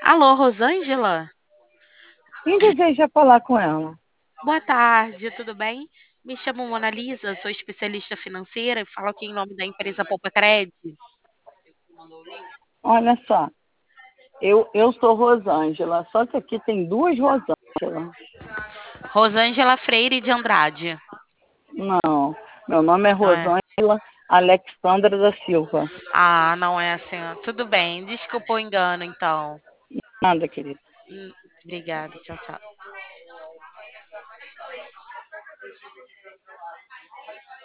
Alô, Rosângela? Quem deseja falar com ela? Boa tarde, tudo bem? Me chamo Mona Lisa, sou especialista financeira e falo aqui em nome da empresa Poupa Cred. Olha só, eu sou Rosângela, só que aqui tem duas Rosângela. Rosângela Freire de Andrade. Não, meu nome é Não é? Rosângela Alexandra da Silva. Ah, não é assim. Tudo bem, desculpa o engano, então. Nada, querida. Hum, Obrigada, tchau, tchau.